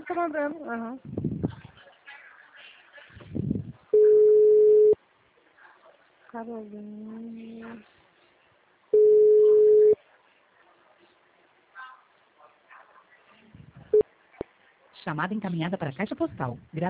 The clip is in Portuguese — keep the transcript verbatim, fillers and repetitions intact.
tô mandando. Uhum. Carolina. Chamada encaminhada para a caixa postal.